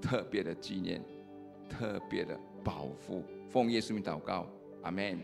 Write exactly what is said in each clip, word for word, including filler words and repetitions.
特别的纪念，特别的保护。奉耶稣名祷告，阿们。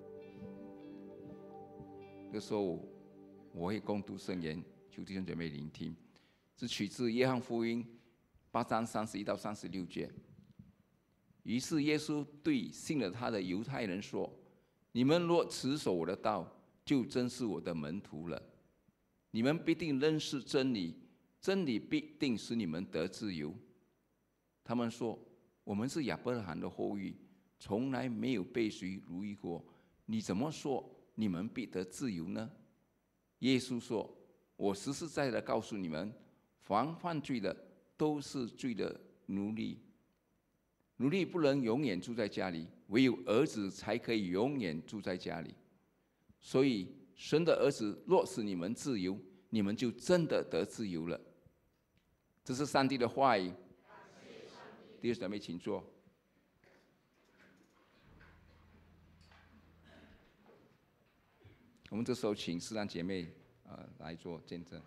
这个时候，我会共读圣言，求弟兄姐妹聆听。是取自约翰福音八章三十一到三十六节。于是耶稣对信了他的犹太人说：“你们若持守我的道，就真是我的门徒了。你们必定认识真理，真理必定使你们得自由。”他们说：“我们是亚伯拉罕的后裔，从来没有被谁奴役过，你怎么说你们必得自由呢？”耶稣说：“我实实在在的告诉你们，凡犯罪的都是罪的奴隶。奴隶不能永远住在家里，唯有儿子才可以永远住在家里。所以神的儿子若使你们自由，你们就真的得自由了。”这是上帝的话语。弟兄姊妹，请坐。我们这时候请四郎姐妹呃来做见证。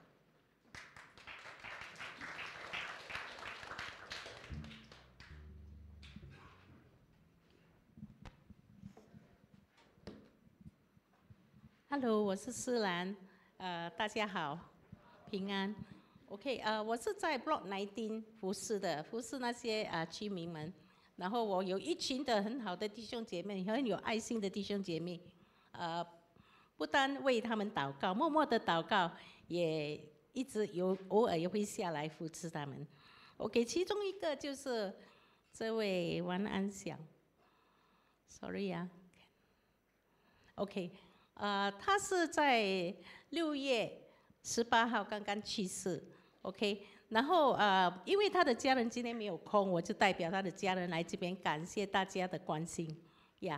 Hello， 我是思兰，呃，大家好，平安。OK， 呃，我是在 Block 十九服侍的，服侍那些啊、呃、居民们。然后我有一群的很好的弟兄姐妹，很有爱心的弟兄姐妹，呃，不单为他们祷告，默默的祷告，也一直有偶尔也会下来扶持他们。OK， 其中一个就是这位王安祥 ，Sorry 啊 ，OK。呃，他是在六月十八号刚刚去世 ，OK。然后呃，因为他的家人今天没有空，我就代表他的家人来这边感谢大家的关心，呀、yeah。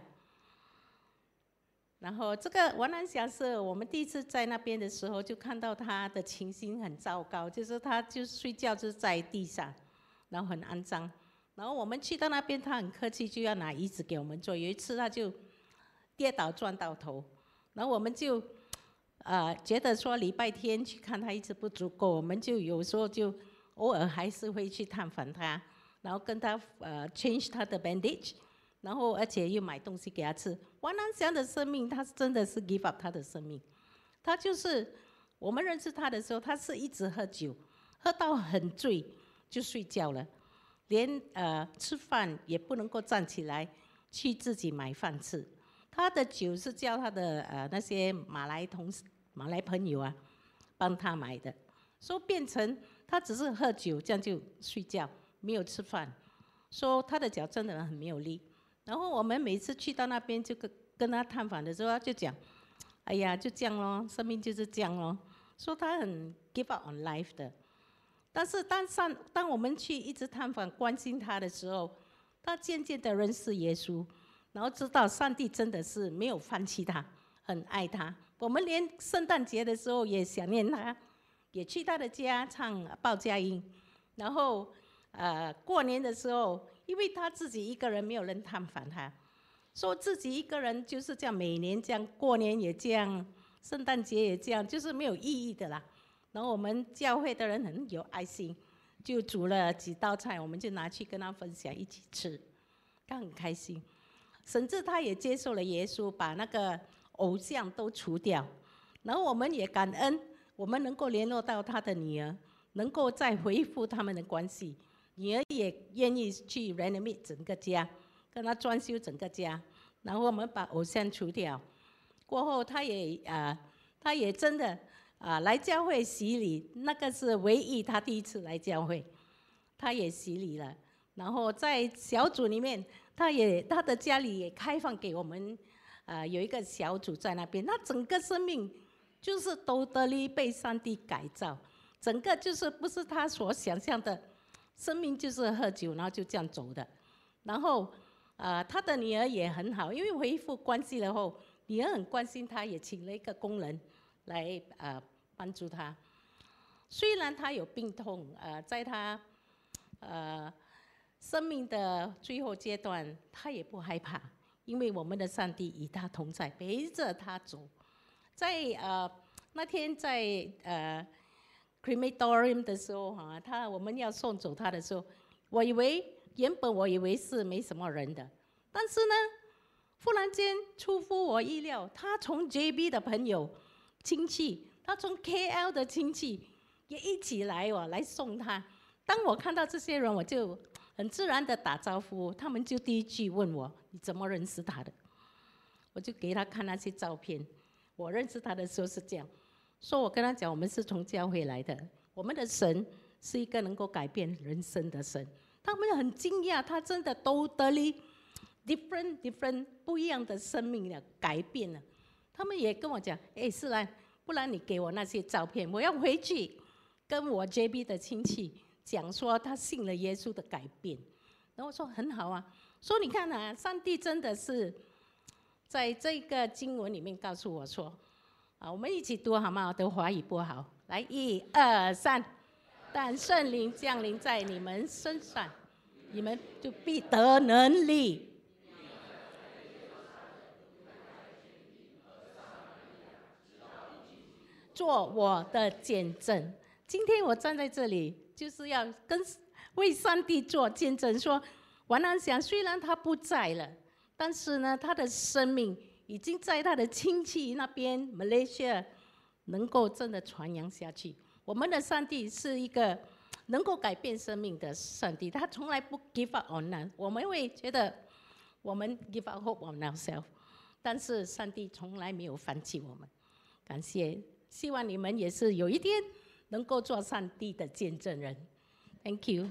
然后这个王安祥是我们第一次在那边的时候，就看到他的情形很糟糕，就是他就睡觉就在地上，然后很肮脏。然后我们去到那边，他很客气，就要拿椅子给我们坐。有一次他就跌倒撞到头。然后我们就，呃，觉得说礼拜天去看他一直不足够，我们就有时候就偶尔还是会去探访他，然后跟他呃 change 他的 bandage， 然后而且又买东西给他吃。王安祥的生命，他真的是 give up 他的生命，他就是我们认识他的时候，他是一直喝酒，喝到很醉就睡觉了，连呃吃饭也不能够站起来去自己买饭吃。他的酒是叫他的呃那些马来同事、马来朋友啊帮他买的，所以变成他只是喝酒，这样就睡觉，没有吃饭。说他的脚真的很没有力。然后我们每次去到那边就跟跟他探访的时候，他就讲：“哎呀，就这样咯，生命就是这样咯。”说他很 give up on life 的。但是当上当我们去一直探访关心他的时候，他渐渐的认识耶稣。然后知道上帝真的是没有放弃他，很爱他。我们连圣诞节的时候也想念他，也去他的家唱报佳音。然后，呃，过年的时候，因为他自己一个人没有人探访他，说自己一个人就是这样，每年这样，过年也这样，圣诞节也这样，就是没有意义的啦。然后我们教会的人很有爱心，就煮了几道菜，我们就拿去跟他分享，一起吃，他很开心。甚至他也接受了耶稣，把那个偶像都除掉。然后我们也感恩，我们能够联络到他的女儿，能够再恢复他们的关系。女儿也愿意去 renovate 整个家，跟他装修整个家。然后我们把偶像除掉，过后他也啊、呃，他也真的啊、呃、来教会洗礼，那个是唯一他第一次来教会，他也洗礼了。然后在小组里面。他也他的家里也开放给我们，呃，有一个小组在那边，他整个生命就是都得力被上帝改造，整个就是不是他所想象的，生命就是喝酒然后就这样走的。然后，呃，他的女儿也很好，因为恢复关系了后，女儿很关心他，也请了一个工人来呃帮助他。虽然他有病痛，呃，在他呃。生命的最后阶段，他也不害怕，因为我们的上帝与他同在，陪着他走。在呃那天在呃 crematorium 的时候哈，他我们要送走他的时候， 我以为原本我以为是没什么人的，但是呢，忽然间出乎我意料，他从 J B 的朋友亲戚，他从 K L 的亲戚也一起来哦，来送他。当我看到这些人，我就很自然的打招呼，他们就第一句问我：“你怎么认识他的？”我就给他看那些照片。我认识他的时候是这样，说我跟他讲，我们是从教会来的，我们的神是一个能够改变人生的神。他们很惊讶，他真的 totally different different 不一样的生命了，改变了。他们也跟我讲：“哎，思兰，不然你给我那些照片，我要回去跟我 J B 的亲戚讲说他信了耶稣的改变。”然后我说很好啊，说你看啊，上帝真的是在这个经文里面告诉我说，啊，我们一起读好吗？我的华语不好，来，一二三，但圣灵降临在你们身上，你们就必得能力。做我的见证。今天我站在这里，就是要跟为上帝做见证，说王安祥虽然他不在了，但是呢，他的生命已经在他的亲戚那边 Malaysia 能够真的传扬下去。我们的上帝是一个能够改变生命的上帝，他从来不 give up on us。我们会觉得我们 give up hope on ourselves， 但是上帝从来没有放弃我们。感谢。希望你们也是有一天能够做上帝的见证人。Thank you。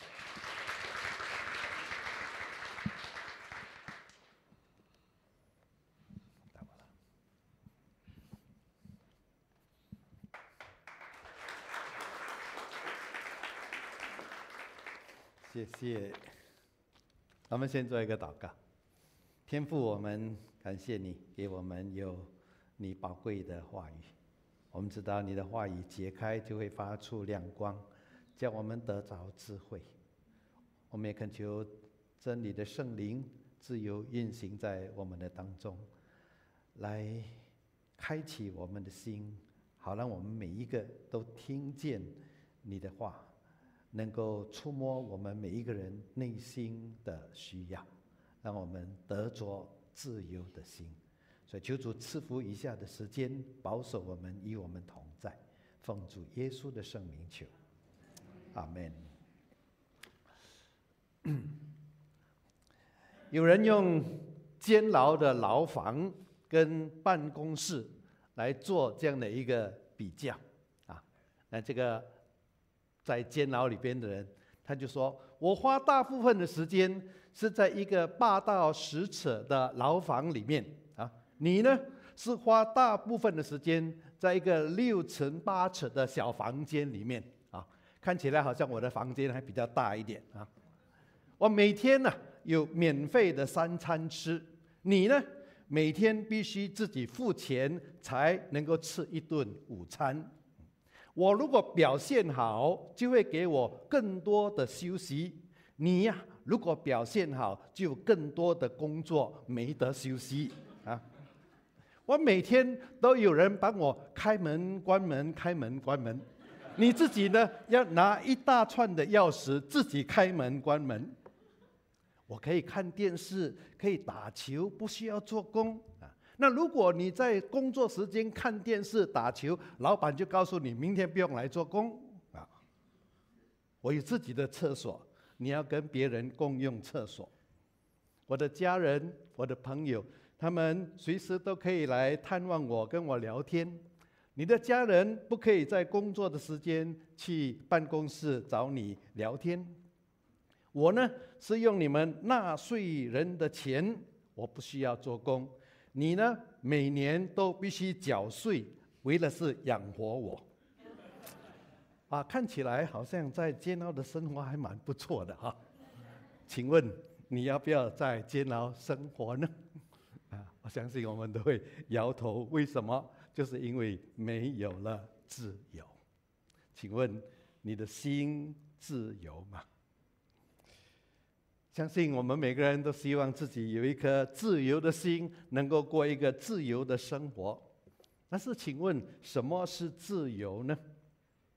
谢谢。我们先做一个祷告。天父，我们感谢你给我们有你宝贵的话语。我们知道你的话语解开就会发出亮光，叫我们得着智慧。我们也恳求真理的圣灵自由运行在我们的当中，来开启我们的心，好让我们每一个都听见你的话，能够触摸我们每一个人内心的需要，让我们得着自由的心。所以求主赐福以下的时间，保守我们，与我们同在，奉主耶稣的圣名求，阿们。有人用监牢的牢房跟办公室来做这样的一个比较啊，那这个在监牢里边的人，他就说：我花大部分的时间是在一个八到十尺的牢房里面。你呢，是花大部分的时间在一个六乘八尺的小房间里面啊，看起来好像我的房间还比较大一点啊。我每天呢、啊、有免费的三餐吃，你呢每天必须自己付钱才能够吃一顿午餐。我如果表现好，就会给我更多的休息。你呀、啊，如果表现好，就有更多的工作没得休息啊。我每天都有人帮我开门关门开门关门，你自己呢要拿一大串的钥匙自己开门关门。我可以看电视，可以打球，不需要做工啊。那如果你在工作时间看电视打球，老板就告诉你明天不用来做工啊。我有自己的厕所，你要跟别人共用厕所。我的家人，我的朋友，他们随时都可以来探望我，跟我聊天。你的家人不可以在工作的时间去办公室找你聊天。我呢，是用你们纳税人的钱，我不需要做工。你呢，每年都必须缴税，为了是养活我。啊，看起来好像在监牢的生活还蛮不错的哈。请问你要不要在监牢生活呢？啊，我相信我们都会摇头。为什么？就是因为没有了自由。请问你的心自由吗？相信我们每个人都希望自己有一颗自由的心，能够过一个自由的生活。但是请问什么是自由呢？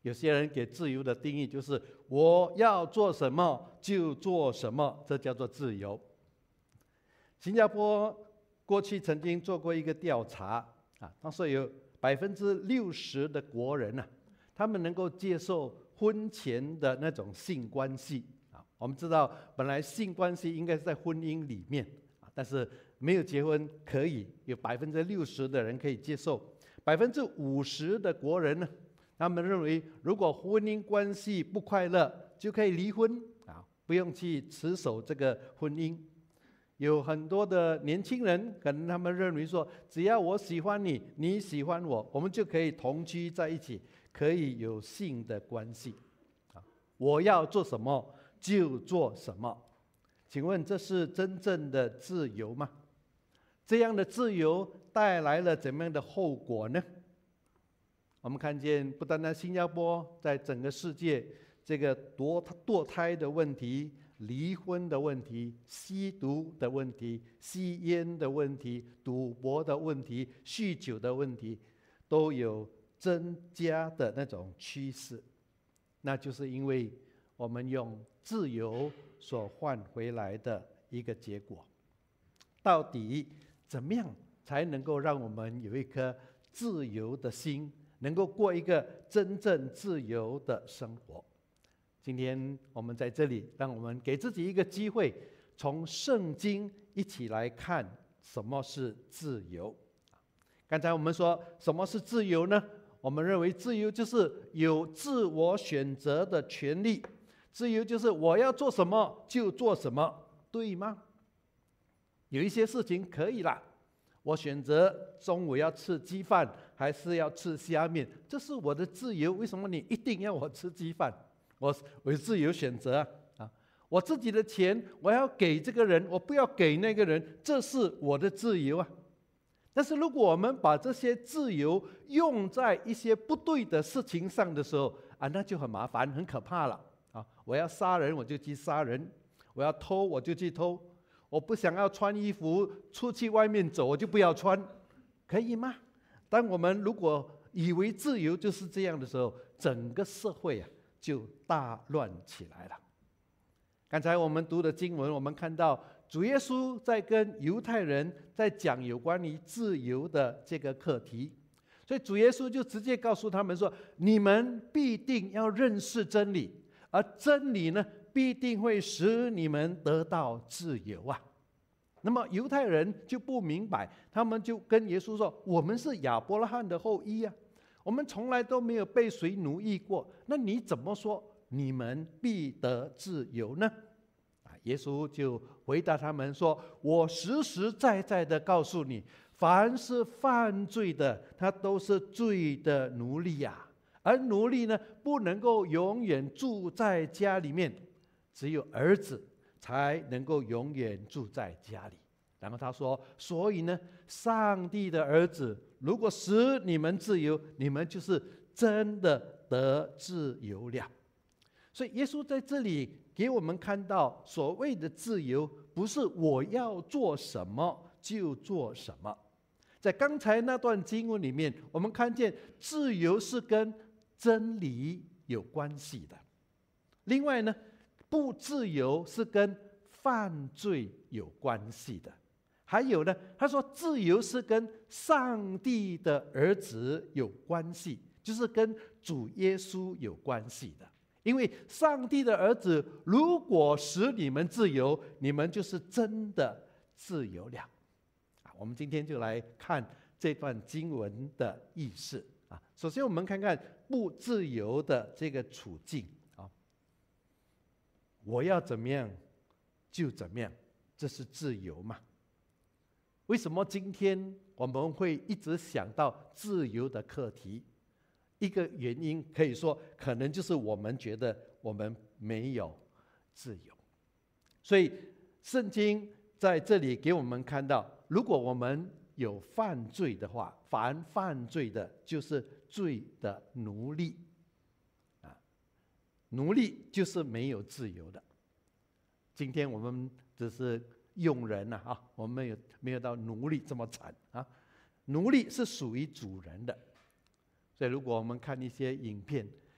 有些人给自由的定义就是我要做什么就做什么，这叫做自由。新加坡过去曾经做过一个调查啊，当时有百分之六十的国人啊，他们能够接受婚前的那种性关系啊。我们知道，本来性关系应该是在婚姻里面啊，但是没有结婚可以有百分之六十的人可以接受，百分之五十的国人呢，他们认为如果婚姻关系不快乐就可以离婚啊，不用去持守这个婚姻。有很多的年轻人，可能他们认为说，只要我喜欢你，你喜欢我，我们就可以同居在一起，可以有性的关系。啊，我要做什么就做什么。请问这是真正的自由吗？这样的自由带来了怎么样的后果呢？我们看见，不单单新加坡，在整个世界，这个堕堕胎的问题、离婚的问题、吸毒的问题、吸烟的问题、赌博的问题、酗酒的问题，都有增加的那种趋势。那就是因为我们用自由所换回来的一个结果。到底怎么样才能够让我们有一颗自由的心，能够过一个真正自由的生活？今天我们在这里，让我们给自己一个机会，从圣经一起来看什么是自由。刚才我们说什么是自由呢？我们认为自由就是有自我选择的权利，自由就是我要做什么就做什么，对吗？有一些事情可以啦，我选择中午要吃鸡饭还是要吃虾面，这是我的自由。为什么你一定要我吃鸡饭？我我有自由选择啊！啊，我自己的钱我要给这个人，我不要给那个人，这是我的自由啊！但是如果我们把这些自由用在一些不对的事情上的时候啊，那就很麻烦、很可怕了啊！我要杀人我就去杀人，我要偷我就去偷，我不想要穿衣服出去外面走，我就不要穿，可以吗？当我们如果以为自由就是这样的时候，整个社会啊就大乱起来了。刚才我们读的经文，我们看到主耶稣在跟犹太人在讲有关于自由的这个课题，所以主耶稣就直接告诉他们说：你们必定要认识真理，而真理呢，必定会使你们得到自由啊。那么犹太人就不明白，他们就跟耶稣说：我们是亚伯拉罕的后裔啊，我们从来都没有被谁奴役过，那你怎么说你们必得自由呢？耶稣就回答他们说：我实实在在的告诉你，凡是犯罪的，他都是罪的奴隶呀。而奴隶呢，不能够永远住在家里面，只有儿子才能够永远住在家里。然后他说：所以呢，上帝的儿子如果使你们自由，你们就是真的得自由了。所以耶稣在这里给我们看到，所谓的自由不是我要做什么就做什么。在刚才那段经文里面，我们看见自由是跟真理有关系的。另外呢，不自由是跟犯罪有关系的。还有呢，他说自由是跟上帝的儿子有关系，就是跟主耶稣有关系的。因为上帝的儿子如果使你们自由，你们就是真的自由了。我们今天就来看这段经文的意思啊。首先我们看看不自由的这个处境啊，我要怎么样就怎么样，这是自由嘛？为什么今天我们会一直想到自由的课题？一个原因可以说，可能就是我们觉得我们没有自由。所以圣经在这里给我们看到，如果我们有犯罪的话，凡犯罪的就是罪的奴隶啊，奴隶就是没有自由的。今天我们只是佣人呐啊，我们没有没有到奴隶这么惨啊。奴隶是属于主人的。所以如果我们看一些影片，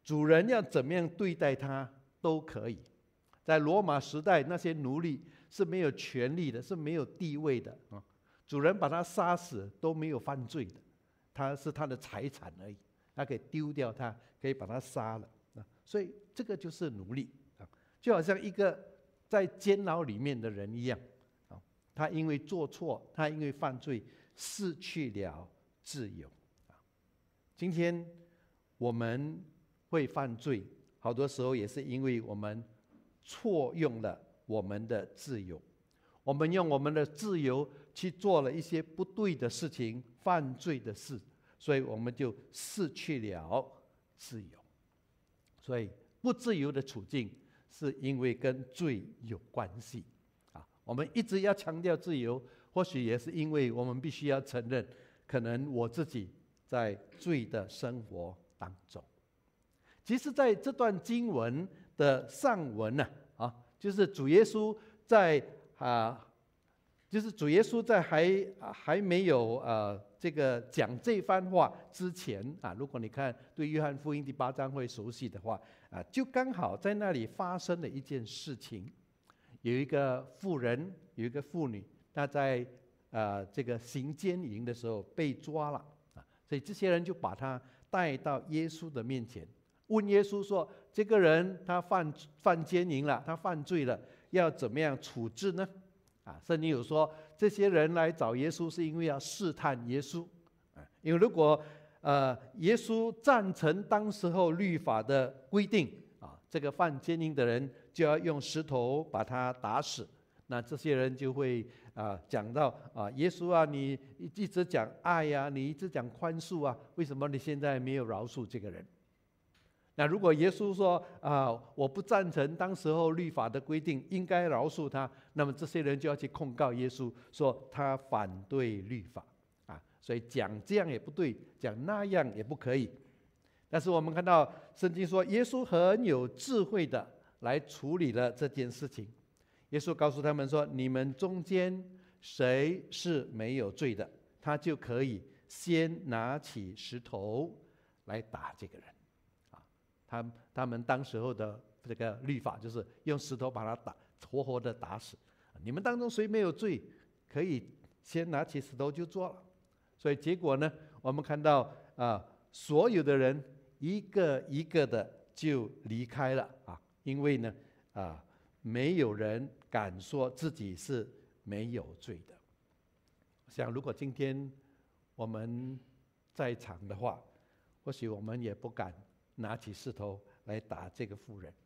主人要怎么样对待他都可以。在罗马时代，那些奴隶是没有权利的，是没有地位的啊。主人把他杀死都没有犯罪的，他是他的财产而已，他可以丢掉他，可以把他杀了啊。所以这个就是奴隶啊，就好像一个在监牢里面的人一样啊。他因为做错，他因为犯罪，失去了自由啊。今天我们会犯罪，好多时候也是因为我们错用了我们的自由，我们用我们的自由去做了一些不对的事情，犯罪的事，所以我们就失去了自由。所以不自由的处境是因为跟罪有关系啊。我们一直要强调自由，或许也是因为我们必须要承认，可能我自己在罪的生活当中。其实在这段经文的上文呢、啊，啊，就是主耶稣在啊，就是主耶稣在还还没有呃这个讲这番话之前啊，如果你看对约翰福音第八章会熟悉的话啊，就刚好在那里发生了一件事情，有一个妇人，有一个妇女，她在呃这个行奸淫的时候被抓了啊，所以这些人就把她带到耶稣的面前。问耶稣说：“这个人他犯犯奸淫了，他犯罪了，要怎么样处置呢？”啊，圣经有说，这些人来找耶稣是因为要试探耶稣啊，因为如果呃耶稣赞成当时候律法的规定啊，这个犯奸淫的人就要用石头把他打死，那这些人就会啊讲到啊，耶稣啊，你一直讲爱呀、啊，你一直讲宽恕啊，为什么你现在没有饶恕这个人？那如果耶稣说啊，我不赞成当时候律法的规定，应该饶恕他，那么这些人就要去控告耶稣，说他反对律法啊，所以讲这样也不对，讲那样也不可以。但是我们看到圣经说，耶稣很有智慧的来处理了这件事情。耶稣告诉他们说：“你们中间谁是没有罪的，他就可以先拿起石头来打这个人。”他他们当时候的这个律法就是用石头把他打活活的打死。你们当中谁没有罪，可以先拿起石头就做了。所以结果呢，我们看到啊，所有的人一个一个的就离开了啊，因为呢啊，没有人敢说自己是没有罪的。想如果今天我们在场的话，或许我们也不敢拿起石头来打这个妇人。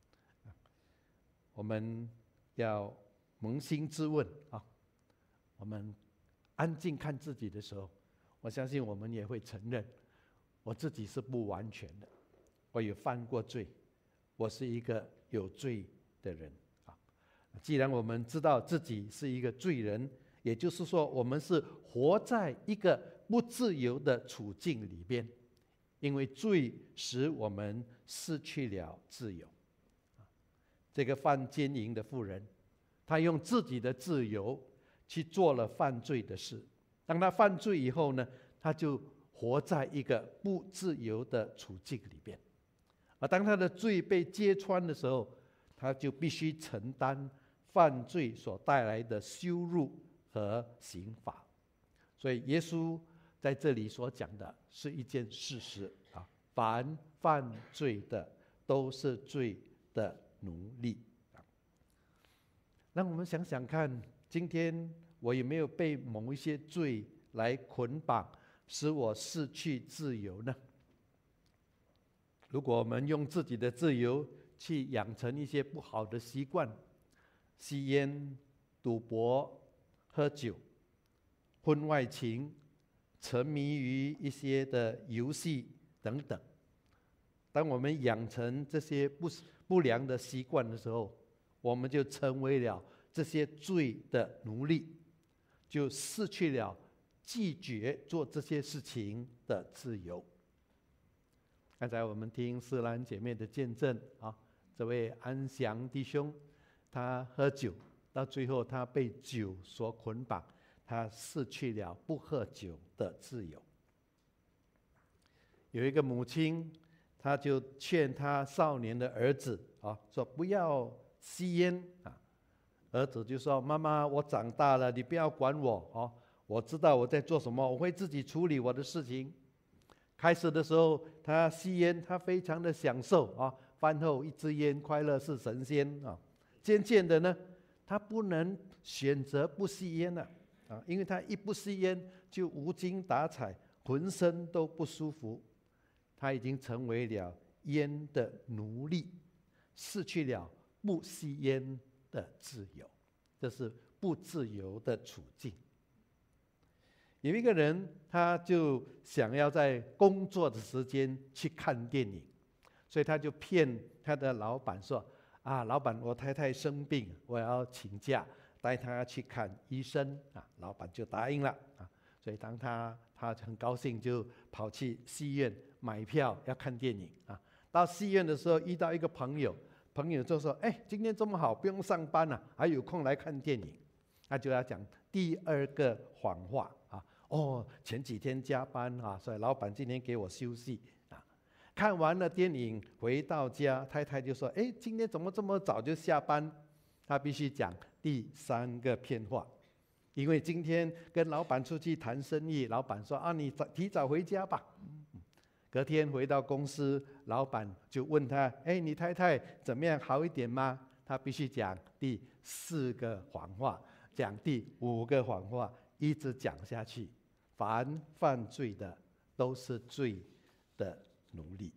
我们要扪心自问啊，我们安静看自己的时候，我相信我们也会承认，我自己是不完全的，我有犯过罪，我是一个有罪的人啊。既然我们知道自己是一个罪人，也就是说，我们是活在一个不自由的处境里边。因为罪使我们失去了自由。这个犯奸淫的妇人，她用自己的自由去做了犯罪的事。当她犯罪以后呢，她就活在一个不自由的处境里边。而当她的罪被揭穿的时候，她就必须承担犯罪所带来的羞辱和刑罚。所以耶稣在这里所讲的是一件事实啊，凡犯罪的都是罪的奴隶啊。让我们想想看，今天我有没有被某一些罪来捆绑，使我失去自由呢？如果我们用自己的自由去养成一些不好的习惯，吸烟、赌博、喝酒、婚外情，沉迷于一些的游戏等等。当我们养成这些不不良的习惯的时候，我们就成为了这些罪的奴隶，就失去了拒绝做这些事情的自由。刚才我们听思兰姐妹的见证啊，这位安祥弟兄，他喝酒，到最后他被酒所捆绑，他失去了不喝酒的自由。有一个母亲， 他就劝他少年的儿子啊，说不要吸烟啊。儿子就说：“妈妈，我长大了，你不要管我哦，我知道我在做什么，我会自己处理我的事情。”开始的时候，他吸烟，他非常的享受啊，饭后一支烟，快乐是神仙啊。渐渐的呢，他不能选择不吸烟了啊，因为他一不吸烟就无精打采，浑身都不舒服。他已经成为了烟的奴隶，失去了不吸烟的自由，这是不自由的处境。有一个人，他就想要在工作的时间去看电影，所以他就骗他的老板说：“啊，老板，我太太生病，我要请假带她去看医生啊。”老板就答应了啊。所以当他他很高兴，就跑去戏院买票要看电影啊。到戏院的时候遇到一个朋友，朋友就说：“哎，今天这么好，不用上班了，还有空来看电影。”他就要讲第二个谎话啊。哦，前几天加班啊，所以老板今天给我休息啊。看完了电影回到家，太太就说：“哎，今天怎么这么早就下班？”他必须讲第三个骗话。因为今天跟老板出去谈生意，老板说：“啊，你提早回家吧。”隔天回到公司，老板就问他：“哎，你太太怎么样？好一点吗？”他必须讲第四个谎话，讲第五个谎话，一直讲下去。凡犯罪的都是罪的奴隶。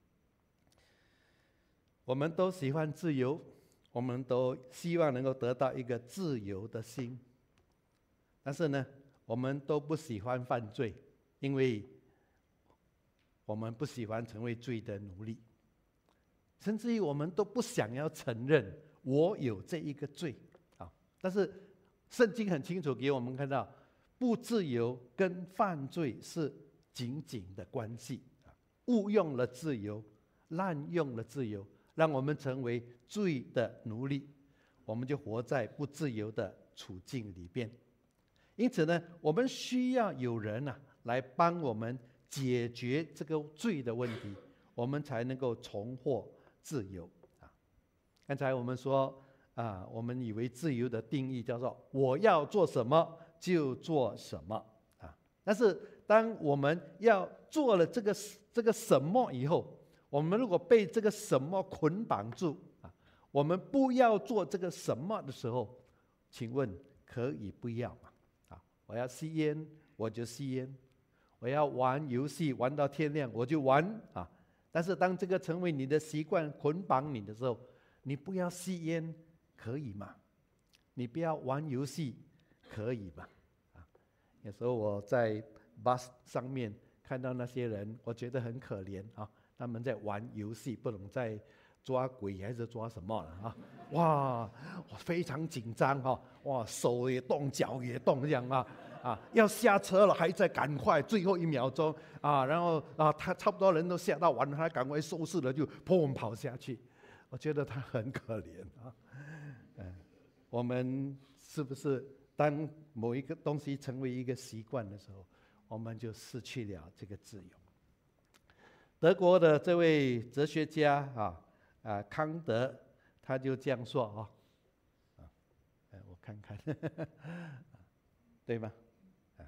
我们都喜欢自由，我们都希望能够得到一个自由的心。但是呢，我们都不喜欢犯罪，因为我们不喜欢成为罪的奴隶，甚至于我们都不想要承认我有这一个罪啊。但是圣经很清楚给我们看到，不自由跟犯罪是紧紧的关系。误用了自由，滥用了自由，让我们成为罪的奴隶，我们就活在不自由的处境里边。因此呢，我们需要有人啊来帮我们解决这个罪的问题，我们才能够重获自由啊。刚才我们说啊，我们以为自由的定义叫做我要做什么就做什么啊。但是当我们要做了这个这个什么以后，我们如果被这个什么捆绑住啊，我们不要做这个什么的时候，请问可以不要吗？我要吸烟，我就吸烟；我要玩游戏，玩到天亮，我就玩啊。但是当这个成为你的习惯，捆绑你的时候，你不要吸烟，可以吗？你不要玩游戏，可以吗？啊，有时候我在 bus 上面看到那些人，我觉得很可怜啊。他们在玩游戏，不懂在抓鬼还是抓什么了啊？哇，我非常紧张哈！哇，手也动，脚也动，这样啊啊！要下车了，还在赶快，最后一秒钟啊！然后啊，他差不多人都下到完了，他赶快收拾了，就砰跑下去。我觉得他很可怜啊。嗯，我们是不是当某一个东西成为一个习惯的时候，我们就失去了这个自由？德国的这位哲学家啊。啊，康德他就这样说啊，啊，我看看，对吗？啊，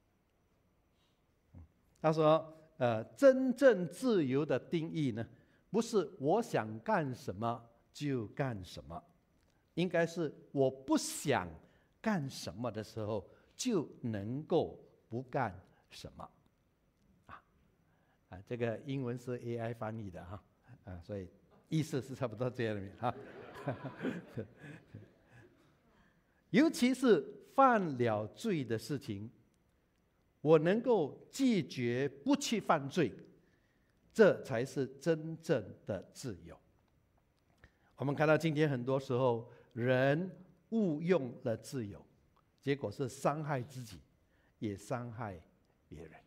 他说，呃，真正自由的定义呢，不是我想干什么就干什么，应该是我不想干什么的时候就能够不干什么。啊，啊，这个英文是 A I 翻译的哈，啊，所以。意思是差不多这样的哈，尤其是犯了罪的事情，我能够拒绝不去犯罪，这才是真正的自由。我们看到今天很多时候人误用了自由，结果是伤害自己，也伤害别人。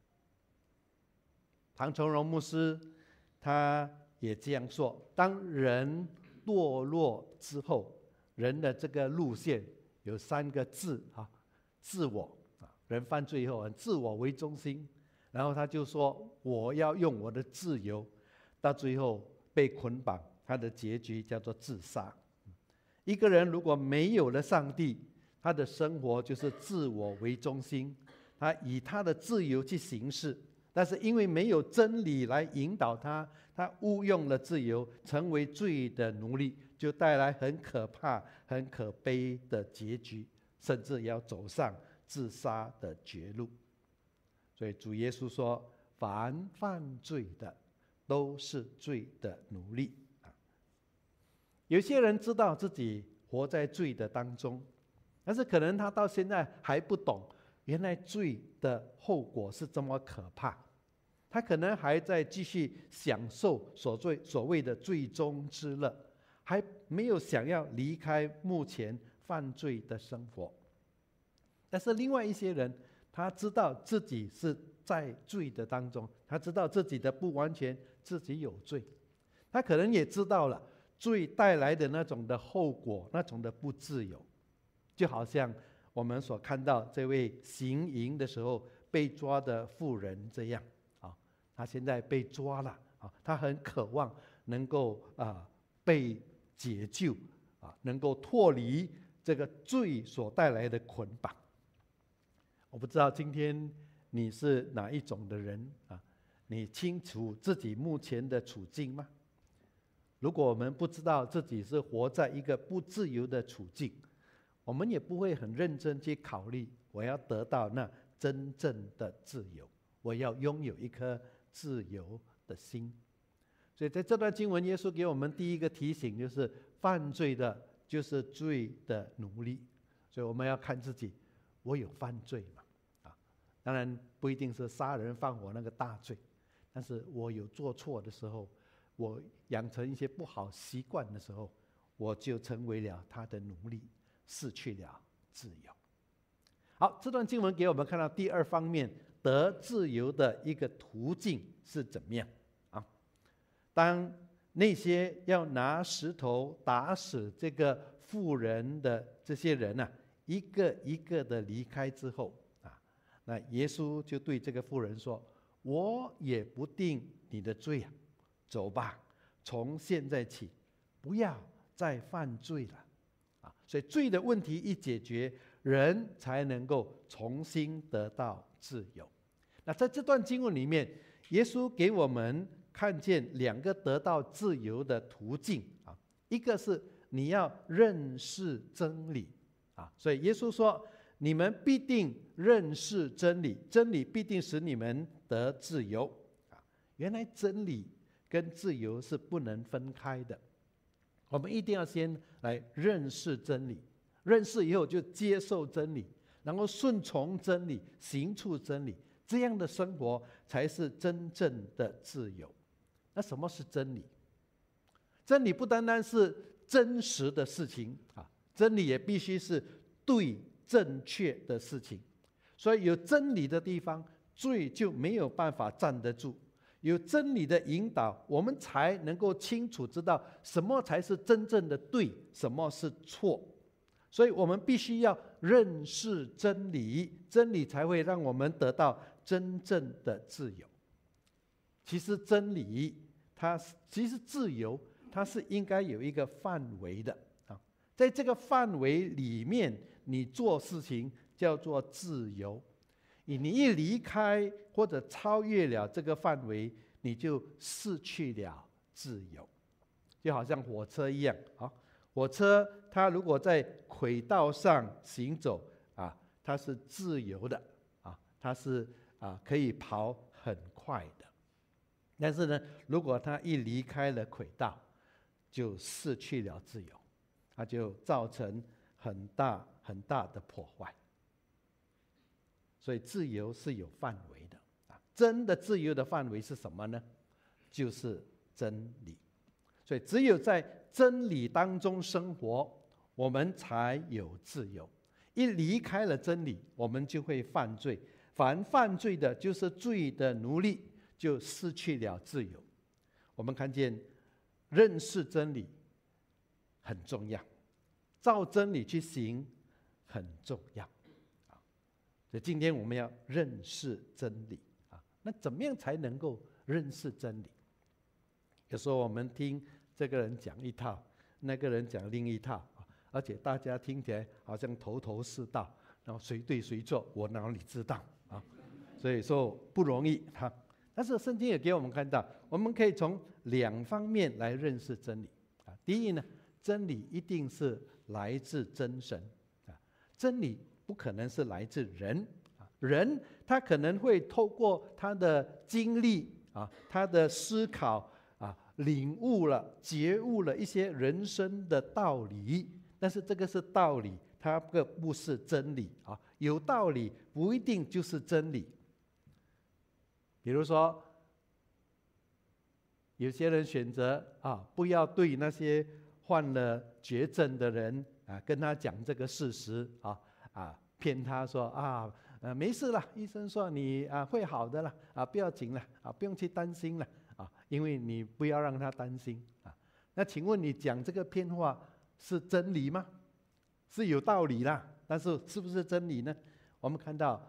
唐崇荣牧师他也这样说，当人堕落之后，人的这个路线有三个自啊，自我啊，人犯罪以后，自我为中心，然后他就说，我要用我的自由到最后被捆绑，他的结局叫做自杀。一个人如果没有了上帝，他的生活就是自我为中心，他以他的自由去行事，但是因为没有真理来引导他，他误用了自由，成为罪的奴隶，就带来很可怕、很可悲的结局，甚至要走上自杀的绝路。所以主耶稣说，凡犯罪的都是罪的奴隶。有些人知道自己活在罪的当中，但是可能他到现在还不懂原来罪的后果是这么可怕，他可能还在继续享受所谓所谓的罪中之乐，还没有想要离开目前犯罪的生活。但是另外一些人，他知道自己是在罪的当中，他知道自己的不完全，自己有罪，他可能也知道了罪带来的那种的后果，那种的不自由，就好像我们所看到这位行淫的时候被抓的妇人这样啊，他现在被抓了啊，他很渴望能够啊被解救啊，能够脱离这个罪所带来的捆绑。我不知道今天你是哪一种的人啊？你清楚自己目前的处境吗？如果我们不知道自己是活在一个不自由的处境，我们也不会很认真去考虑，我要得到那真正的自由，我要拥有一颗自由的心。所以在这段经文，耶稣给我们第一个提醒就是，犯罪的就是罪的奴隶。所以我们要看自己，我有犯罪吗？啊，当然不一定是杀人放火那个大罪，但是我有做错的时候，我养成一些不好习惯的时候，我就成为了他的奴隶，失去了自由。好，这段经文给我们看到第二方面，得自由的一个途径是怎么样啊？当那些要拿石头打死这个妇人的这些人啊，一个一个的离开之后啊，那耶稣就对这个妇人说：“我也不定你的罪啊。走吧，从现在起，不要再犯罪了。”啊，所以罪的问题一解决，人才能够重新得到自由。那在这段经文里面，耶稣给我们看见两个得到自由的途径啊，一个是你要认识真理啊，所以耶稣说：“你们必定认识真理，真理必定使你们得自由。”啊，原来真理跟自由是不能分开的，我们一定要先来认识真理，认识以后就接受真理，然后顺从真理，行出真理，这样的生活才是真正的自由。那什么是真理？真理不单单是真实的事情啊，真理也必须是对正确的事情。所以有真理的地方，罪就没有办法站得住。有真理的引导，我们才能够清楚知道什么才是真正的对，什么是错。所以我们必须要认识真理，真理才会让我们得到真正的自由。其实真理它其实自由它是应该有一个范围的啊，在这个范围里面你做事情叫做自由，你一离开或者超越了这个范围，你就失去了自由。就好像火车一样啊，火车它如果在轨道上行走啊，它是自由的啊，它是啊可以跑很快的。但是呢，如果它一离开了轨道，就失去了自由，它就造成很大很大的破坏。所以自由是有范围的啊，真的自由的范围是什么呢？就是真理。所以只有在真理当中生活，我们才有自由。一离开了真理，我们就会犯罪。凡犯罪的，就是罪的奴隶，就失去了自由。我们看见认识真理很重要，照真理去行很重要。所以今天我们要认识真理啊，那怎么样才能够认识真理？ 有时候我们听这个人讲一套，那个人讲另一套，而且大家听起来好像头头是道，然后谁对谁错，我哪里知道啊？所以说不容易哈。但是圣经也给我们看到，我们可以从两方面来认识真理啊。第一呢，真理一定是来自真神啊，真理不可能是来自人啊，人他可能会透过他的经历啊，他的思考啊，领悟了、觉悟了一些人生的道理，但是这个是道理，它个不是真理啊。有道理不一定就是真理。比如说，有些人选择啊，不要对那些患了绝症的人啊，跟他讲这个事实啊啊，骗他说啊，呃，没事了，医生说你啊会好的了啊，不要紧了啊，不用去担心了啊，因为你不要让他担心啊。那请问你讲这个骗话是真理吗？是有道理啦，但是是不是真理呢？我们看到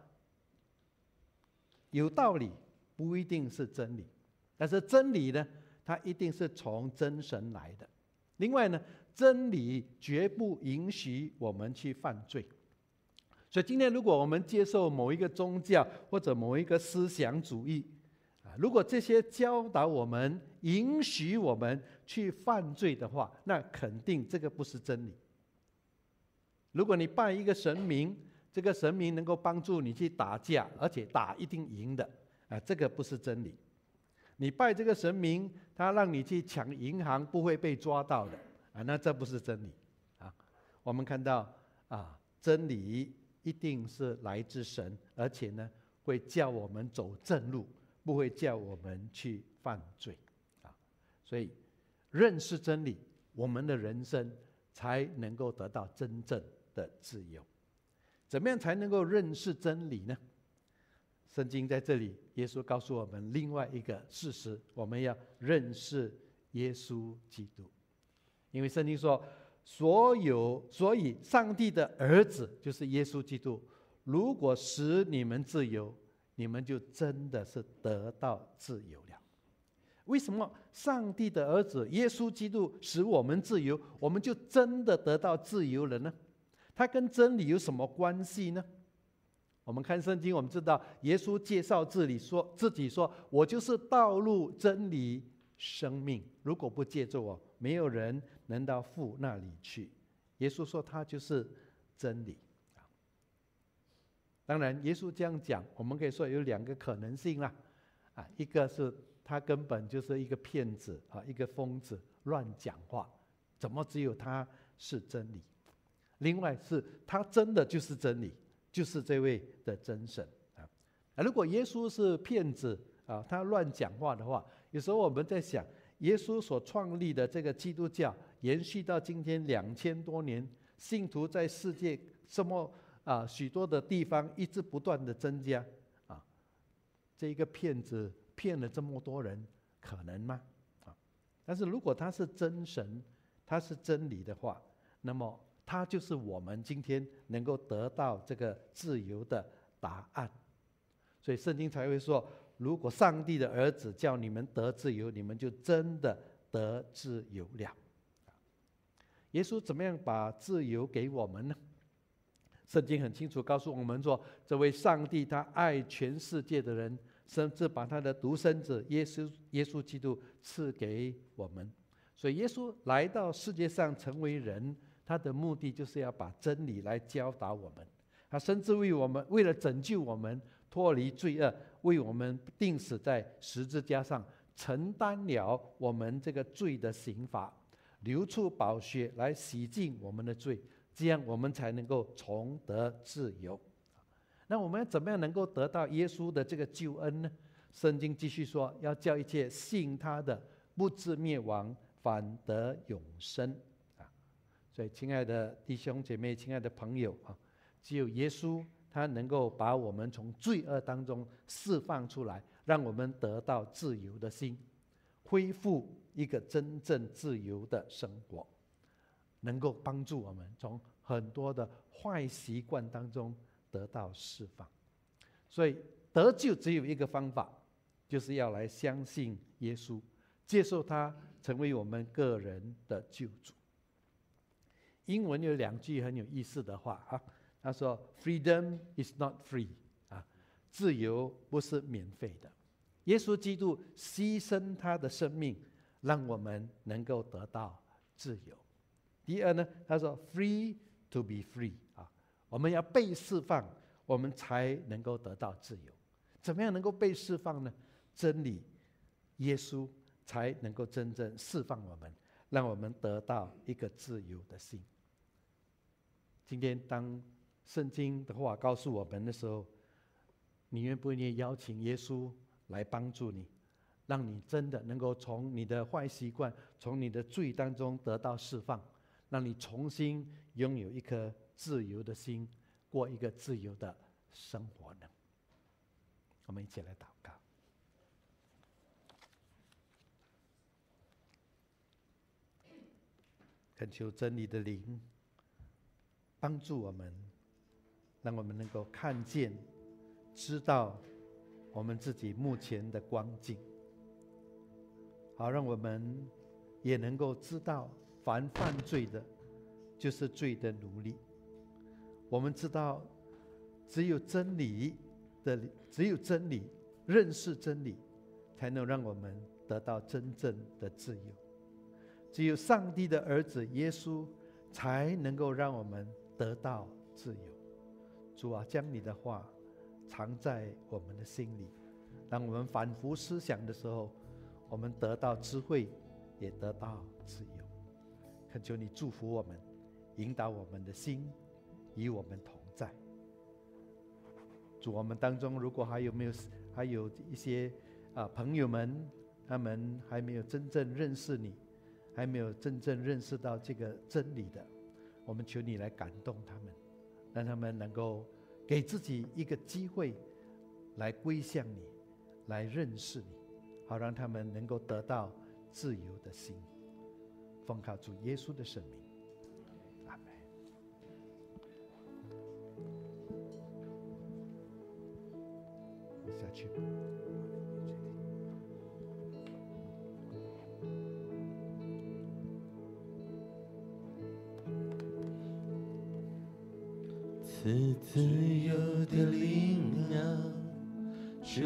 有道理不一定是真理，但是真理呢，它一定是从真神来的。另外呢，真理绝不允许我们去犯罪。所以今天如果我们接受某一个宗教或者某一个思想主义啊，如果这些教导我们、允许我们去犯罪的话，那肯定这个不是真理。如果你拜一个神明，这个神明能够帮助你去打架，而且打一定赢的啊，这个不是真理。你拜这个神明，他让你去抢银行不会被抓到的啊，那这不是真理啊。我们看到啊，真理一定是来自神，而且呢，会叫我们走正路，不会叫我们去犯罪啊。所以认识真理，我们的人生才能够得到真正的自由。怎么样才能够认识真理呢？圣经在这里，耶稣告诉我们另外一个事实，我们要认识耶稣基督。因为圣经说，所有所以上帝的儿子就是耶稣基督，如果使你们自由，你们就真的是得到自由了。为什么上帝的儿子耶稣基督使我们自由，我们就真的得到自由了呢？它跟真理有什么关系呢？我们看圣经，我们知道耶稣介绍自己说，自己说：“我就是道路、真理、生命。如果不借助我，没有人能到父那里去。”耶稣说他就是真理。当然，耶稣这样讲，我们可以说有两个可能性啦。啊，一个是他根本就是一个骗子啊，一个疯子，乱讲话，怎么只有他是真理？另外是他真的就是真理，就是这位的真神啊。如果耶稣是骗子啊，他乱讲话的话，有时候我们在想，耶稣所创立的这个基督教延续到今天两千多年，信徒在世界什么啊许多的地方一直不断的增加啊，这一个骗子骗了这么多人，可能吗？啊，但是如果他是真神，他是真理的话，那么他就是我们今天能够得到这个自由的答案。所以圣经才会说，如果上帝的儿子叫你们得自由，你们就真的得自由了。耶稣怎么样把自由给我们呢？圣经很清楚告诉我们说，这位上帝他爱全世界的人，甚至把他的独生子耶稣耶稣基督赐给我们。所以耶稣来到世界上成为人，他的目的就是要把真理来教导我们。他甚至为我们，为了拯救我们脱离罪恶，为我们钉死在十字架上，承担了我们这个罪的刑罚，流出宝血来洗净我们的罪，这样我们才能够重得自由。那我们怎么样能够得到耶稣的这个救恩呢？圣经继续说，要叫一切信他的不至灭亡，反得永生。所以亲爱的弟兄姐妹，亲爱的朋友啊，只有耶稣他能够把我们从罪恶当中释放出来，让我们得到自由的心，恢复一个真正自由的生活，能够帮助我们从很多的坏习惯当中得到释放。所以得救只有一个方法，就是要来相信耶稣， 接受他成为我们个人的救主。英文有两句很有意思的话啊，他说 ：“Freedom is not free 啊，自由不是免费的。耶稣基督牺牲他的生命，让我们能够得到自由。第二呢，他说 ：“Free to be free 啊，我们要被释放，我们才能够得到自由。怎么样能够被释放呢？真理，耶稣才能够真正释放我们，让我们得到一个自由的心。”今天当圣经的话告诉我们的时候，你愿不愿意邀请耶稣来帮助你，让你真的能够从你的坏习惯，从你的罪当中得到释放，让你重新拥有一颗自由的心，过一个自由的生活呢？我们一起来祷告。恳求真理的灵帮助我们，让我们能够看见、知道我们自己目前的光景，好让我们也能够知道，凡犯罪的，就是罪的奴隶。我们知道，只有真理的，只有真理，认识真理，才能让我们得到真正的自由。只有上帝的儿子耶稣，才能够让我们得到自由。主啊，将你的话藏在我们的心里，当我们反复思想的时候，我们得到智慧，也得到自由。恳求你祝福我们，引导我们的心，与我们同在。主，我们当中如果还有没有还有一些啊朋友们，他们还没有真正认识你，还没有真正认识到这个真理的，我们求你来感动他们，让他们能够给自己一个机会来归向你，来认识你，好让他们能够得到自由的心。奉靠主耶稣的圣名，阿们。下去。 赐自由的灵啊，求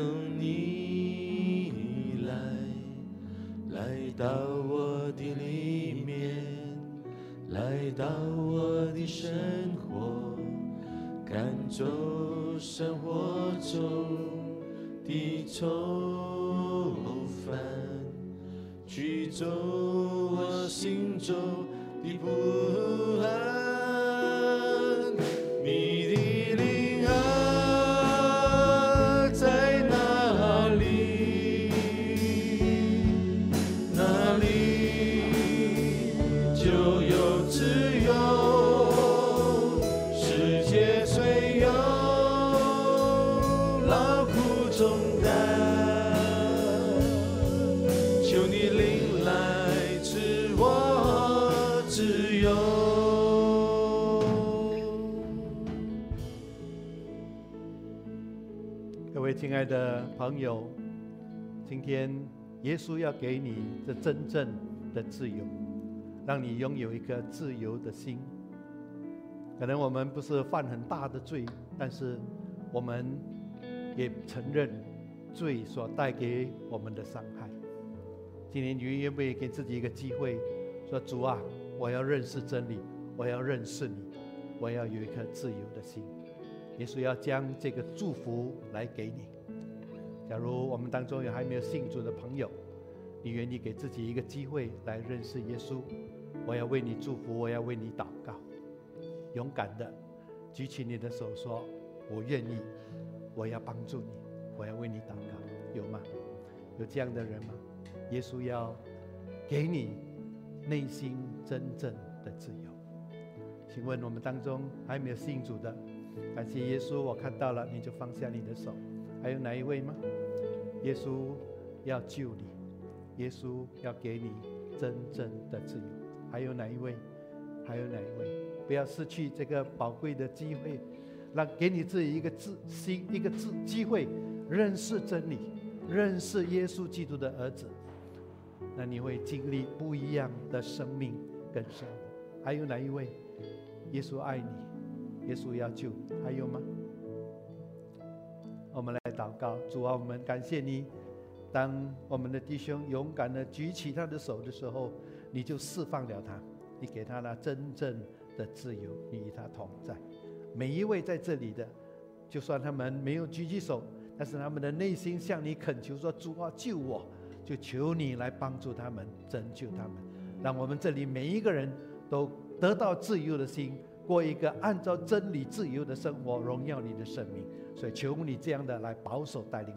你来，来到我的里面，来到我的生活，赶走生活中的愁烦，驱走我心中的不安。你的灵啊，在哪里？哪里就有自由，世界虽有劳苦重担，求你领来赐我自由。 各位亲爱的朋友，今天耶稣要给你这真正的自由，让你拥有一颗自由的心。可能我们不是犯很大的罪，但是我们也承认罪所带给我们的伤害。今天你愿不愿意给自己一个机会，说主啊，我要认识真理，我要认识你，我要有一颗自由的心。耶稣要将这个祝福来给你。假如我们当中有还没有信主的朋友，你愿意给自己一个机会来认识耶稣，我要为你祝福，我要为你祷告。勇敢的举起你的手说，我愿意，我要帮助你，我要为你祷告。有吗？有这样的人吗？耶稣要给你内心真正的自由。请问我们当中还没有信主的，感谢耶稣，我看到了，你就放下你的手。还有哪一位吗？耶稣要救你，耶稣要给你真正的自由。还有哪一位？还有哪一位？不要失去这个宝贵的机会，让给你自己一个自心一个自机会，认识真理，认识耶稣基督的儿子， 那你会经历不一样的生命跟生活。还有哪一位？耶稣爱你，耶稣要救你，还有吗？我们来祷告。主啊，我们感谢你，当我们的弟兄勇敢地举起他的手的时候，你就释放了他，你给他那真正的自由，你与他同在。每一位在这里的，就算他们没有举起手，但是他们的内心向你恳求说，主啊，救我，就求你来帮助他们，拯救他们，让我们这里每一个人都得到自由的心，过一个按照真理自由的生活，荣耀你的生命。所以求你这样的来保守带领